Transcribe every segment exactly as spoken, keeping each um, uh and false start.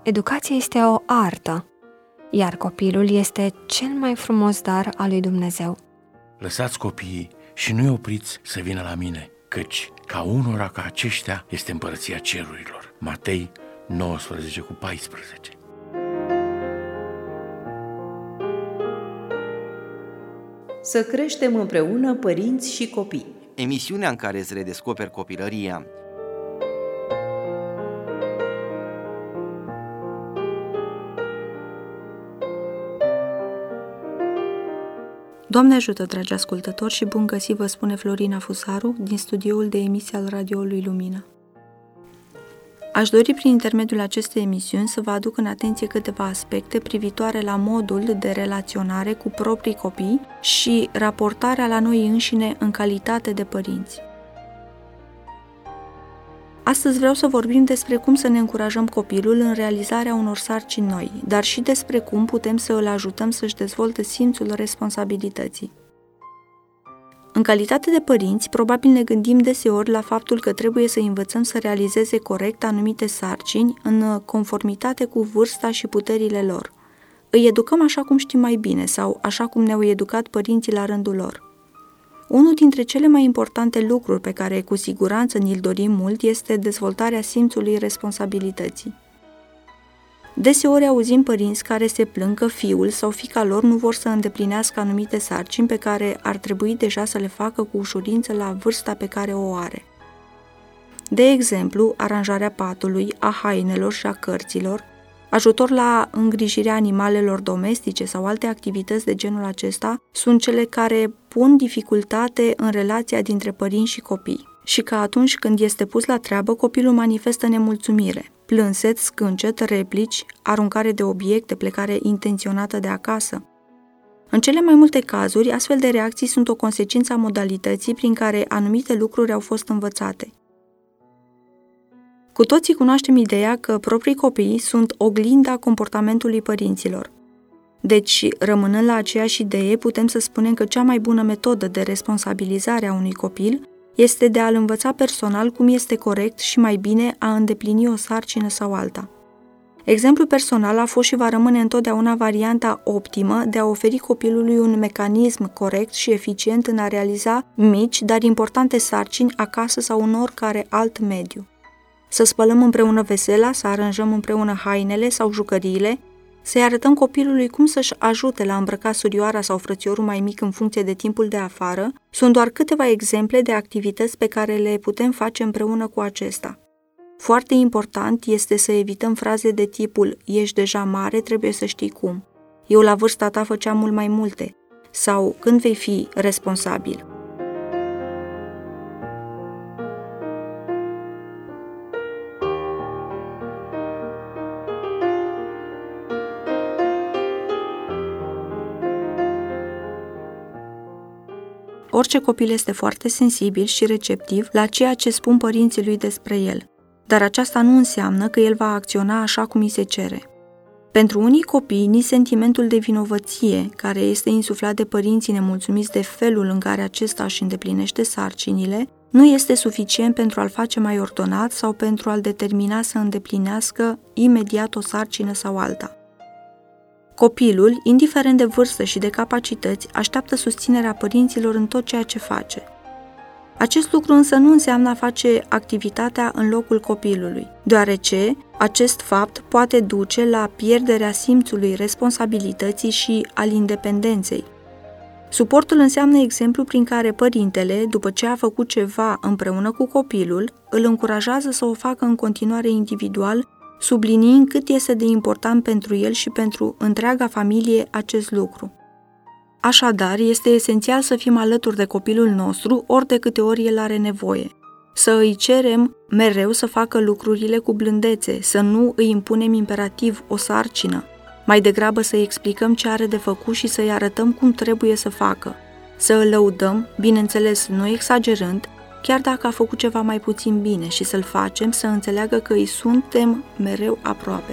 Educația este o artă, iar copilul este cel mai frumos dar al lui Dumnezeu. Lăsați copiii și nu-i opriți să vină la mine, căci ca unora ca aceștia este împărăția cerurilor. Matei nouăsprezece cu paisprezece. Să creștem împreună părinți și copii. Emisiunea în care îți redescoperi copilăria. Doamne ajută, dragi ascultători, și bun găsit, vă spune Florina Fusaru din studioul de emisie al radioului Lumina. Aș dori prin intermediul acestei emisiuni să vă aduc în atenție câteva aspecte privitoare la modul de relaționare cu proprii copii și raportarea la noi înșine în calitate de părinți. Astăzi vreau să vorbim despre cum să ne încurajăm copilul în realizarea unor sarcini noi, dar și despre cum putem să îl ajutăm să-și dezvolte simțul responsabilității. În calitate de părinți, probabil ne gândim deseori la faptul că trebuie să învățăm să realizeze corect anumite sarcini în conformitate cu vârsta și puterile lor. Îi educăm așa cum știm mai bine sau așa cum ne-au educat părinții la rândul lor. Unul dintre cele mai importante lucruri pe care cu siguranță ni-l dorim mult este dezvoltarea simțului responsabilității. Deseori auzim părinți care se plâng că fiul sau fiica lor nu vor să îndeplinească anumite sarcini pe care ar trebui deja să le facă cu ușurință la vârsta pe care o are. De exemplu, aranjarea patului, a hainelor și a cărților, ajutor la îngrijirea animalelor domestice sau alte activități de genul acesta sunt cele care pun dificultate în relația dintre părinți și copii. Și că atunci când este pus la treabă, copilul manifestă nemulțumire, plânset, scâncet, replici, aruncare de obiecte, plecare intenționată de acasă. În cele mai multe cazuri, astfel de reacții sunt o consecință a modalității prin care anumite lucruri au fost învățate. Cu toții cunoaștem ideea că proprii copii sunt oglinda comportamentului părinților. Deci, rămânând la aceeași idee, putem să spunem că cea mai bună metodă de responsabilizare a unui copil este de a-l învăța personal cum este corect și mai bine a îndeplini o sarcină sau alta. Exemplul personal a fost și va rămâne întotdeauna varianta optimă de a oferi copilului un mecanism corect și eficient în a realiza mici, dar importante sarcini acasă sau în oricare alt mediu. Să spălăm împreună vesela, să aranjăm împreună hainele sau jucăriile, să-i arătăm copilului cum să-și ajute la îmbrăca surioara sau frățiorul mai mic în funcție de timpul de afară, sunt doar câteva exemple de activități pe care le putem face împreună cu acesta. Foarte important este să evităm fraze de tipul "ești deja mare, trebuie să știi cum", "eu la vârsta ta făceam mult mai multe" sau "când vei fi responsabil". Orice copil este foarte sensibil și receptiv la ceea ce spun părinții lui despre el, dar aceasta nu înseamnă că el va acționa așa cum îi se cere. Pentru unii copii, nici sentimentul de vinovăție, care este insuflat de părinții nemulțumiți de felul în care acesta își îndeplinește sarcinile, nu este suficient pentru a-l face mai ordonat sau pentru a-l determina să îndeplinească imediat o sarcină sau alta. Copilul, indiferent de vârstă și de capacități, așteaptă susținerea părinților în tot ceea ce face. Acest lucru însă nu înseamnă a face activitatea în locul copilului, deoarece acest fapt poate duce la pierderea simțului responsabilității și al independenței. Suportul înseamnă exemplu prin care părintele, după ce a făcut ceva împreună cu copilul, îl încurajează să o facă în continuare individual, subliniind cât este de important pentru el și pentru întreaga familie acest lucru. Așadar, este esențial să fim alături de copilul nostru ori de câte ori el are nevoie. Să îi cerem mereu să facă lucrurile cu blândețe, să nu îi impunem imperativ o sarcină, mai degrabă să-i explicăm ce are de făcut și să-i arătăm cum trebuie să facă. Să îl lăudăm, bineînțeles nu exagerând, chiar dacă a făcut ceva mai puțin bine, și să-l facem să înțeleagă că îi suntem mereu aproape.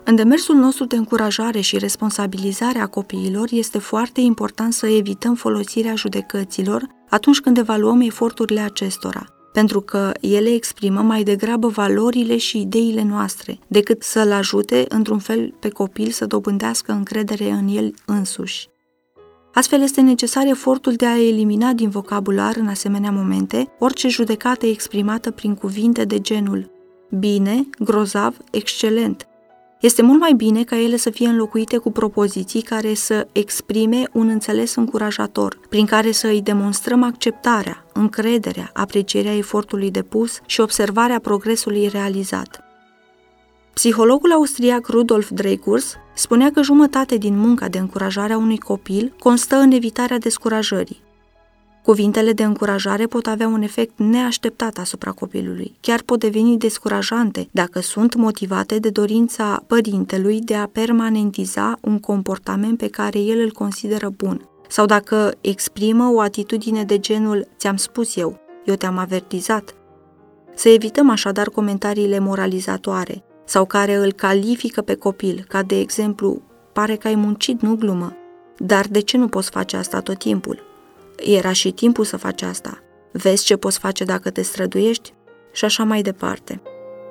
În demersul nostru de încurajare și responsabilizare a copiilor este foarte important să evităm folosirea judecăților atunci când evaluăm eforturile acestora, pentru că ele exprimă mai degrabă valorile și ideile noastre, decât să-l ajute într-un fel pe copil să dobândească încredere în el însuși. Astfel este necesar efortul de a elimina din vocabular în asemenea momente orice judecată exprimată prin cuvinte de genul bine, grozav, excelent. Este mult mai bine ca ele să fie înlocuite cu propoziții care să exprime un înțeles încurajator, prin care să îi demonstrăm acceptarea, încrederea, aprecierea efortului depus și observarea progresului realizat. Psihologul austriac Rudolf Dreikurs spunea că jumătate din munca de încurajare a unui copil constă în evitarea descurajării. Cuvintele de încurajare pot avea un efect neașteptat asupra copilului, chiar pot deveni descurajante dacă sunt motivate de dorința părintelui de a permanentiza un comportament pe care el îl consideră bun, sau dacă exprimă o atitudine de genul ți-am spus eu, eu te-am avertizat. Să evităm așadar comentariile moralizatoare sau care îl califică pe copil, ca de exemplu, pare că ai muncit, nu glumă, dar de ce nu poți face asta tot timpul? Era și timpul să faci asta. Vezi ce poți face dacă te străduiești? Și așa mai departe.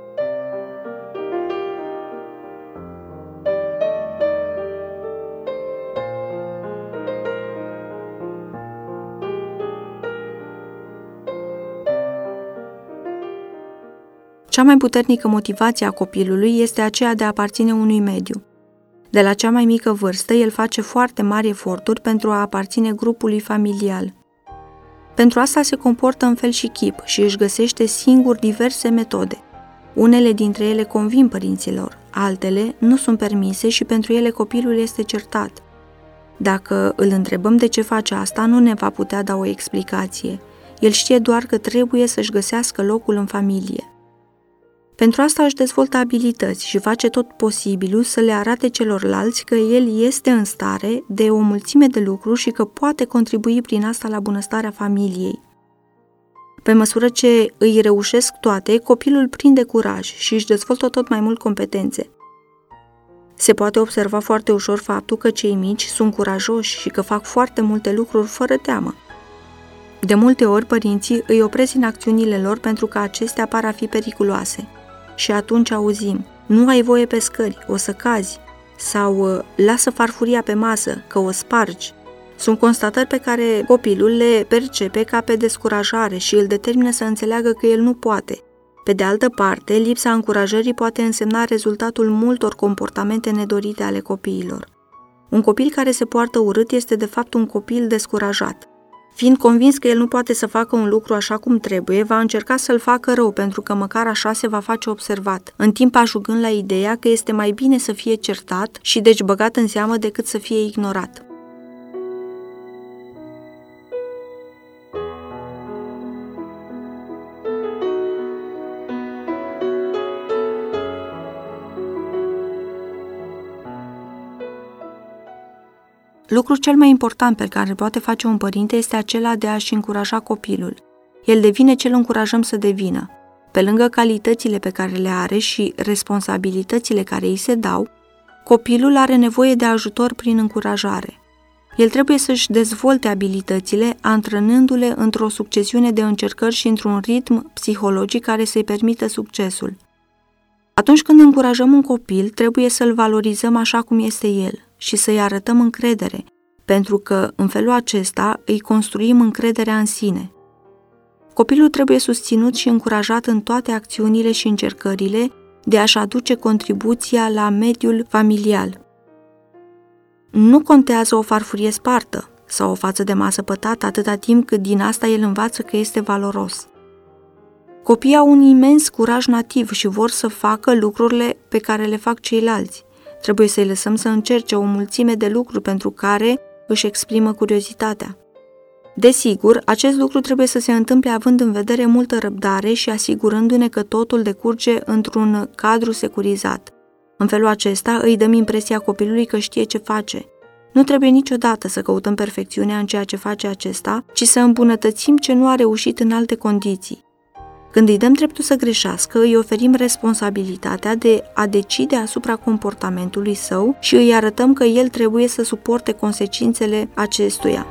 Cea mai puternică motivație a copilului este aceea de a aparține unui mediu. De la cea mai mică vârstă, el face foarte mari eforturi pentru a aparține grupului familial. Pentru asta se comportă în fel și chip și își găsește singur diverse metode. Unele dintre ele convin părinților, altele nu sunt permise și pentru ele copilul este certat. Dacă îl întrebăm de ce face asta, nu ne va putea da o explicație. El știe doar că trebuie să-și găsească locul în familie. Pentru asta își dezvoltă abilități și face tot posibilul să le arate celorlalți că el este în stare de o mulțime de lucruri și că poate contribui prin asta la bunăstarea familiei. Pe măsură ce îi reușesc toate, copilul prinde curaj și își dezvoltă tot mai mult competențe. Se poate observa foarte ușor faptul că cei mici sunt curajoși și că fac foarte multe lucruri fără teamă. De multe ori, părinții îi opresc în acțiunile lor pentru că acestea par a fi periculoase. Și atunci auzim, nu ai voie pe scări, o să cazi, sau lasă farfuria pe masă, că o spargi. Sunt constatări pe care copilul le percepe ca pe descurajare și îl determină să înțeleagă că el nu poate. Pe de altă parte, lipsa încurajării poate însemna rezultatul multor comportamente nedorite ale copiilor. Un copil care se poartă urât este de fapt un copil descurajat. Fiind convins că el nu poate să facă un lucru așa cum trebuie, va încerca să-l facă rău pentru că măcar așa se va face observat, în timp ajungând la ideea că este mai bine să fie certat și deci băgat în seamă decât să fie ignorat. Lucrul cel mai important pe care îl poate face un părinte este acela de a-și încuraja copilul. El devine ce îl încurajăm să devină. Pe lângă calitățile pe care le are și responsabilitățile care îi se dau, copilul are nevoie de ajutor prin încurajare. El trebuie să-și dezvolte abilitățile, antrenându-le într-o succesiune de încercări și într-un ritm psihologic care să-i permită succesul. Atunci când încurajăm un copil, trebuie să-l valorizăm așa cum este el și să-i arătăm încredere, pentru că în felul acesta îi construim încrederea în sine. Copilul trebuie susținut și încurajat în toate acțiunile și încercările de a-și aduce contribuția la mediul familial. Nu contează o farfurie spartă sau o față de masă pătată atâta timp cât din asta el învață că este valoros. Copiii au un imens curaj nativ și vor să facă lucrurile pe care le fac ceilalți. Trebuie să-i lăsăm să încerce o mulțime de lucruri pentru care își exprimă curiozitatea. Desigur, acest lucru trebuie să se întâmple având în vedere multă răbdare și asigurându-ne că totul decurge într-un cadru securizat. În felul acesta îi dăm impresia copilului că știe ce face. Nu trebuie niciodată să căutăm perfecțiunea în ceea ce face acesta, ci să îmbunătățim ce nu a reușit în alte condiții. Când îi dăm dreptul să greșească, îi oferim responsabilitatea de a decide asupra comportamentului său și îi arătăm că el trebuie să suporte consecințele acestuia.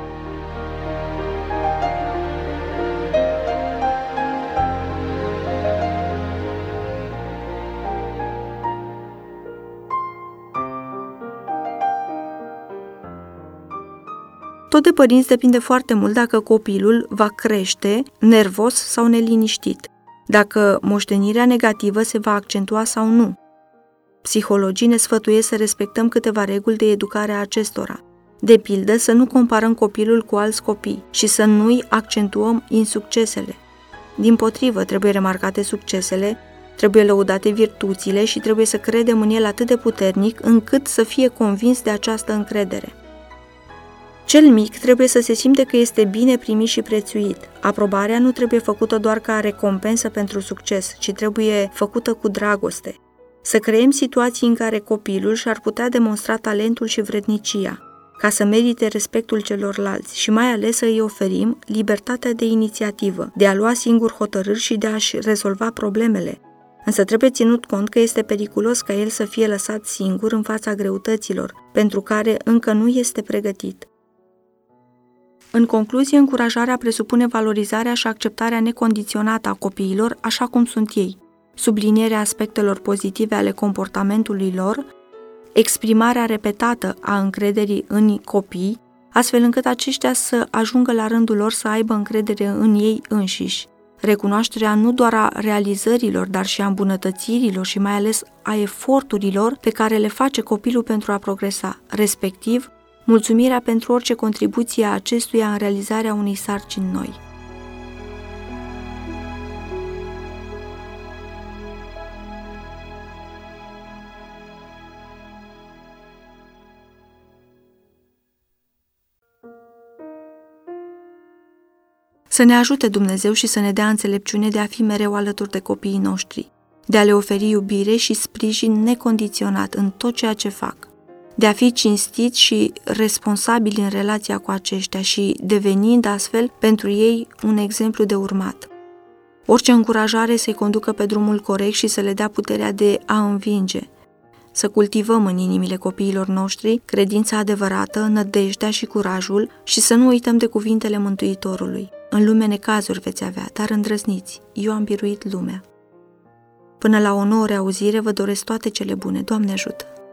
Tot de părinți depinde foarte mult dacă copilul va crește nervos sau neliniștit, dacă moștenirea negativă se va accentua sau nu. Psihologii ne sfătuiesc să respectăm câteva reguli de educare a acestora. De pildă, să nu comparăm copilul cu alți copii și să nu-i accentuăm insuccesele. Dimpotrivă, trebuie remarcate succesele, trebuie lăudate virtuțile și trebuie să credem în el atât de puternic încât să fie convins de această încredere. Cel mic trebuie să se simte că este bine primit și prețuit. Aprobarea nu trebuie făcută doar ca recompensă pentru succes, ci trebuie făcută cu dragoste. Să creăm situații în care copilul și-ar putea demonstra talentul și vrednicia, ca să merite respectul celorlalți și mai ales să îi oferim libertatea de inițiativă, de a lua singur hotărâri și de a-și rezolva problemele. Însă trebuie ținut cont că este periculos ca el să fie lăsat singur în fața greutăților, pentru care încă nu este pregătit. În concluzie, încurajarea presupune valorizarea și acceptarea necondiționată a copiilor așa cum sunt ei, sublinierea aspectelor pozitive ale comportamentului lor, exprimarea repetată a încrederii în copii, astfel încât aceștia să ajungă la rândul lor să aibă încredere în ei înșiși, recunoașterea nu doar a realizărilor, dar și a îmbunătățirilor și mai ales a eforturilor pe care le face copilul pentru a progresa, respectiv mulțumirea pentru orice contribuție a acestuia în realizarea unei sarcini noi. Să ne ajute Dumnezeu și să ne dea înțelepciune de a fi mereu alături de copiii noștri, de a le oferi iubire și sprijin necondiționat în tot ceea ce fac, de a fi cinstiți și responsabili în relația cu aceștia și devenind astfel pentru ei un exemplu de urmat. Orice încurajare să-i conducă pe drumul corect și să le dea puterea de a învinge. Să cultivăm în inimile copiilor noștri credința adevărată, nădejdea și curajul și să nu uităm de cuvintele Mântuitorului. În lume necazuri veți avea, dar îndrăzniți, eu am biruit lumea. Până la o nouă reauzire vă doresc toate cele bune. Doamne ajută!